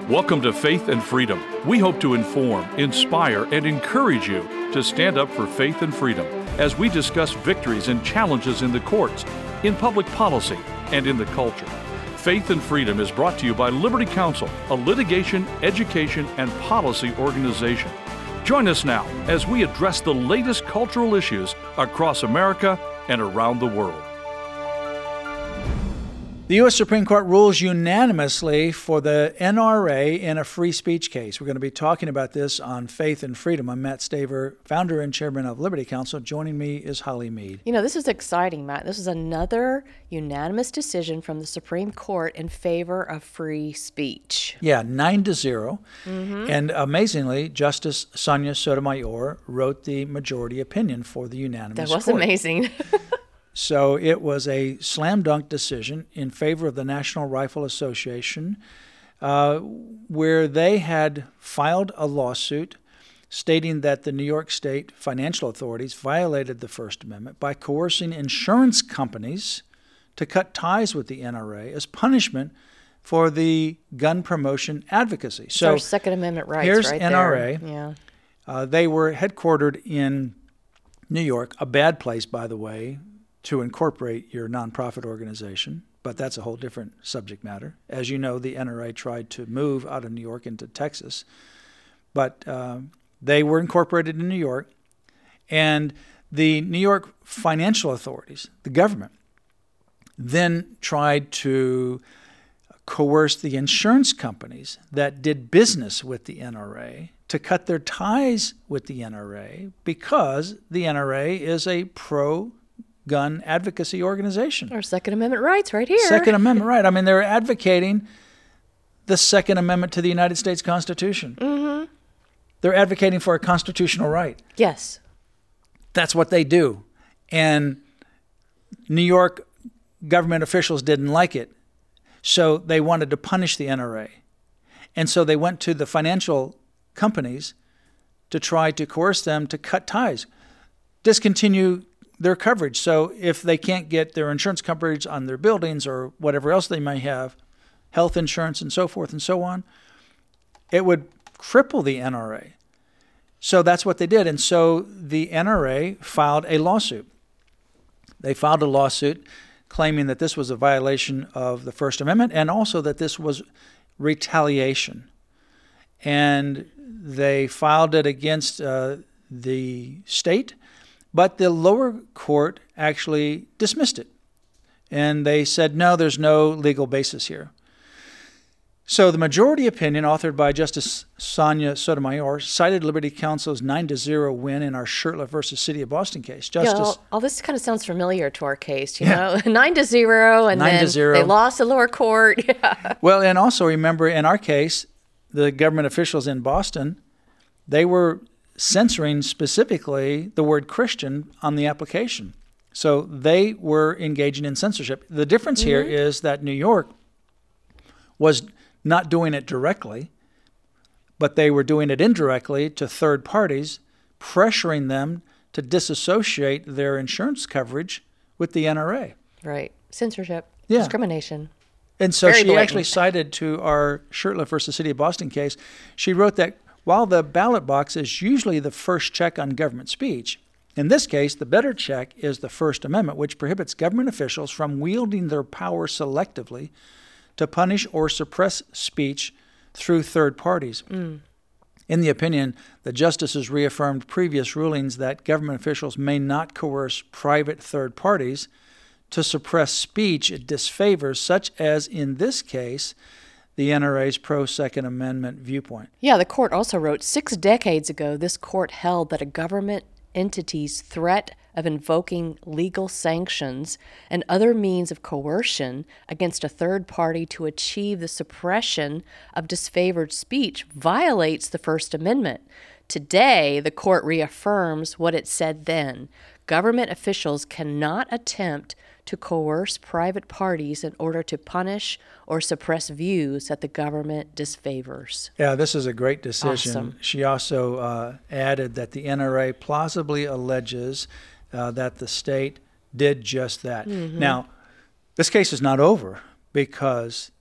Welcome to Faith and Freedom. We hope to inform, inspire, and encourage you to stand up for faith and freedom as we discuss victories and challenges in the courts, in public policy, and in the culture. Faith and Freedom is brought to you by Liberty Counsel, a litigation, education, and policy organization. Join us now as we address the latest cultural issues across America and around the world. The U.S. Supreme Court rules unanimously for the NRA in a free speech case. We're going to be talking about this on Faith and Freedom. I'm Matt Staver, founder and chairman of Liberty Counsel. Joining me is Holly Mead. You know, this is exciting, Matt. This is another unanimous decision from the Supreme Court in favor of free speech. Yeah, 9-0. And amazingly, Justice Sonia Sotomayor wrote the majority opinion for the unanimous That was court. amazing. So it was a slam dunk decision in favor of the National Rifle Association, where they had filed a lawsuit stating that the New York State financial authorities violated the First Amendment by coercing insurance companies to cut ties with the NRA as punishment for the gun promotion advocacy. So our Second Amendment rights, here's right NRA. there. Yeah. They were headquartered in New York, a bad place, by the way, to incorporate your nonprofit organization, but that's a whole different subject matter. As you know, the NRA tried to move out of New York into Texas, but they were incorporated in New York, and the New York financial authorities, the government, then tried to coerce the insurance companies that did business with the NRA to cut their ties with the NRA because the NRA is a pro-gun advocacy organization. Our Second Amendment rights right here. Second Amendment right. I mean, they're advocating the Second Amendment to the United States Constitution. Mm-hmm. They're advocating for a constitutional right. Yes. That's what they do. And New York government officials didn't like it, so they wanted to punish the NRA. And so they went to the financial companies to try to coerce them to cut ties, discontinue their coverage. So if they can't get their insurance coverage on their buildings or whatever else they may have, health insurance and so forth and so on, it would cripple the NRA. So that's what they did. And so the NRA filed a lawsuit. They filed a lawsuit claiming that this was a violation of the First Amendment and also that this was retaliation. And they filed it against the state, but the lower court actually dismissed it. And they said, no, there's no legal basis here. So the majority opinion, authored by Justice Sonia Sotomayor, cited Liberty Counsel's 9-0 win in our Shurtleff versus City of Boston case. Justice, all this kind of sounds familiar to our case, you know? 9-0, and 9-0. Then they lost the lower court. Yeah. Well, and also remember, in our case, the government officials in Boston, they were censoring specifically the word Christian on the application. So they were engaging in censorship. The difference here is that New York was not doing it directly, but they were doing it indirectly to third parties, pressuring them to disassociate their insurance coverage with the NRA. Right. Censorship. Yeah. Discrimination. And so she actually cited to our Shurtleff versus City of Boston case, she wrote that while the ballot box is usually the first check on government speech, in this case, the better check is the First Amendment, which prohibits government officials from wielding their power selectively to punish or suppress speech through third parties. In the opinion, the justices reaffirmed previous rulings that government officials may not coerce private third parties to suppress speech it disfavors, such as in this case, the NRA's pro-Second Amendment viewpoint. Yeah, the court also wrote, 6 decades ago, this court held that a government entity's threat of invoking legal sanctions and other means of coercion against a third party to achieve the suppression of disfavored speech violates the First Amendment. Today, the court reaffirms what it said then. Government officials cannot attempt to coerce private parties in order to punish or suppress views that the government disfavors. Yeah, this is a great decision. Awesome. She also added that the NRA plausibly alleges that the state did just that. Now, this case is not over because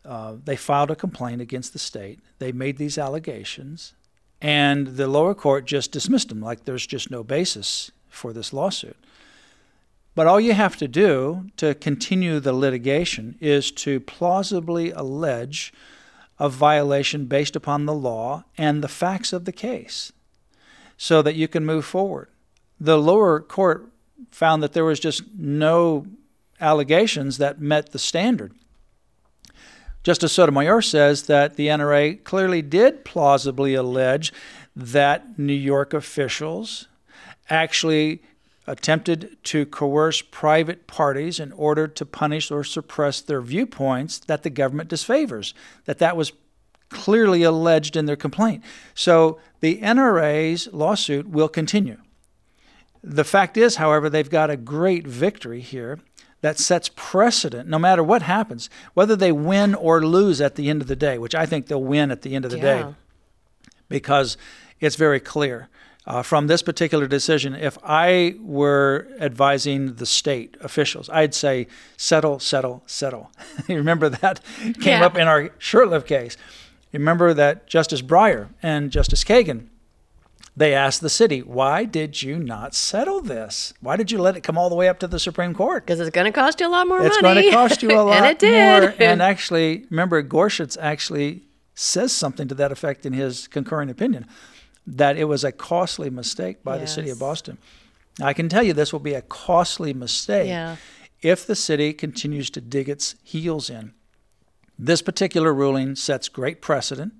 They filed a complaint against the state. They made these allegations, and the lower court just dismissed them, like there's just no basis for this lawsuit. But all you have to do to continue the litigation is to plausibly allege a violation based upon the law and the facts of the case so that you can move forward. The lower court found that there was just no allegations that met the standard. Justice Sotomayor says that the NRA clearly did plausibly allege that New York officials actually attempted to coerce private parties in order to punish or suppress their viewpoints that the government disfavors, that was clearly alleged in their complaint. So the NRA's lawsuit will continue. The fact is, however, they've got a great victory here that sets precedent no matter what happens, whether they win or lose at the end of the day, which I think they'll win at the end of the day, because it's very clear. From this particular decision, if I were advising the state officials, I'd say, settle, settle, settle. You remember that came up in our Shurtleff case. You remember that Justice Breyer and Justice Kagan, they asked the city, why did you not settle this? Why did you let it come all the way up to the Supreme Court? Because it's going to cost you a lot more money. It's going to cost you a lot and it did. more. And actually, remember, Gorsuch actually says something to that effect in his concurring opinion, that it was a costly mistake by the city of Boston. Now, I can tell you this will be a costly mistake if the city continues to dig its heels in. This particular ruling sets great precedent,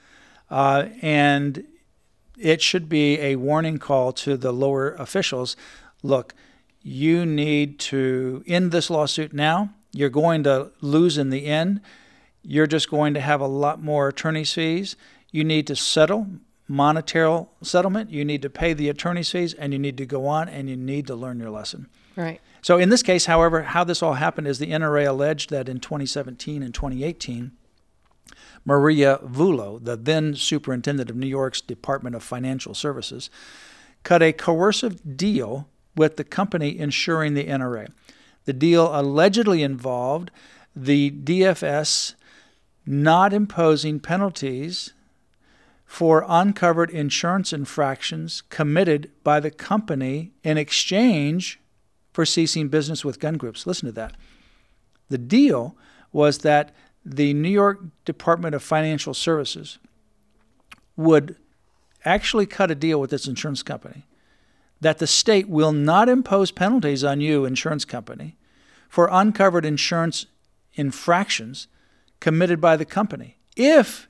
and it should be a warning call to the lower officials. Look, you need to end this lawsuit now. You're going to lose in the end. You're just going to have a lot more attorney's fees. You need to settle, monetary settlement. You need to pay the attorney's fees, and you need to go on, and you need to learn your lesson. Right. So in this case, however, how this all happened is the NRA alleged that in 2017 and 2018, Maria Vullo, the then superintendent of New York's Department of Financial Services, cut a coercive deal with the company insuring the NRA. The deal allegedly involved the DFS not imposing penalties for uncovered insurance infractions committed by the company in exchange for ceasing business with gun groups. Listen to that. The deal was that the New York Department of Financial Services would actually cut a deal with its insurance company that the state will not impose penalties on you, insurance company, for uncovered insurance infractions committed by the company if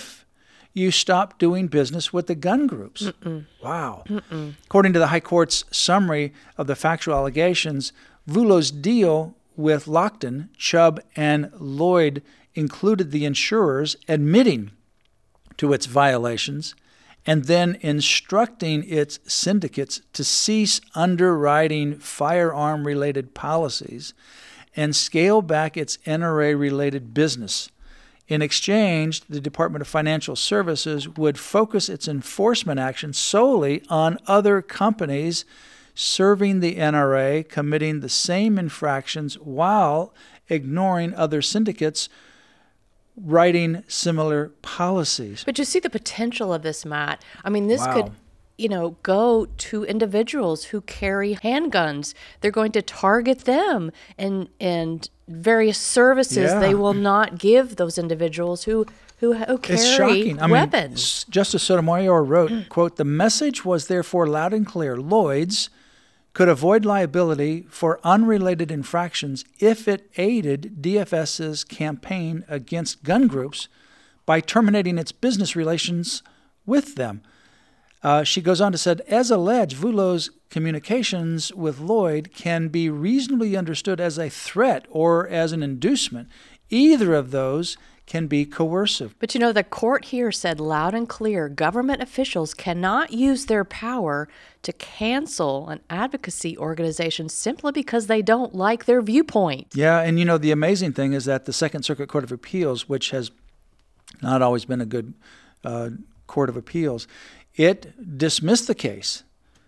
you stop doing business with the gun groups. Wow. According to the High Court's summary of the factual allegations, Vullo's deal with Lockton, Chubb, and Lloyd included the insurers admitting to its violations and then instructing its syndicates to cease underwriting firearm-related policies and scale back its NRA-related business. In exchange, the Department of Financial Services would focus its enforcement action solely on other companies serving the NRA committing the same infractions while ignoring other syndicates writing similar policies. But you see the potential of this, Matt. I mean, this could, go to individuals who carry handguns. They're going to target them and various services they will not give those individuals who carry weapons. Justice Sotomayor wrote, quote, "The message was therefore loud and clear. Lloyd's could avoid liability for unrelated infractions if it aided DFS's campaign against gun groups by terminating its business relations with them." She goes on to say, as alleged, Vullo's communications with Lloyd can be reasonably understood as a threat or as an inducement. Either of those can be coercive. But the court here said loud and clear, government officials cannot use their power to cancel an advocacy organization simply because they don't like their viewpoint. Yeah, and the amazing thing is that the Second Circuit Court of Appeals, which has not always been a good court of appeals, it dismissed the case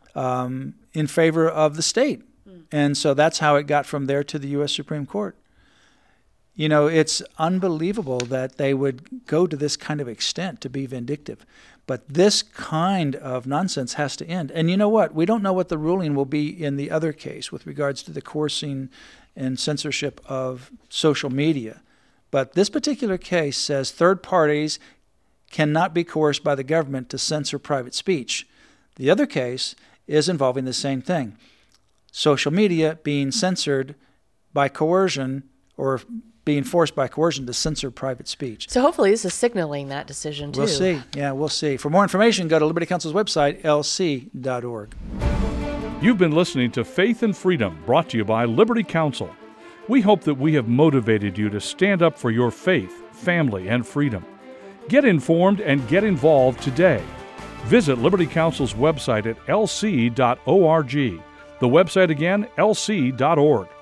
in favor of the state. And so that's how it got from there to the U.S. Supreme Court. It's unbelievable that they would go to this kind of extent to be vindictive. But this kind of nonsense has to end. And you know what? We don't know what the ruling will be in the other case with regards to the coercing and censorship of social media. But this particular case says third parties cannot be coerced by the government to censor private speech. The other case is involving the same thing. Social media being censored by coercion or being forced by coercion to censor private speech. So hopefully this is signaling that decision too. We'll see. Yeah, we'll see. For more information, go to Liberty Counsel's website, lc.org. You've been listening to Faith and Freedom, brought to you by Liberty Counsel. We hope that we have motivated you to stand up for your faith, family, and freedom. Get informed and get involved today. Visit Liberty Counsel's website at lc.org. The website again, lc.org.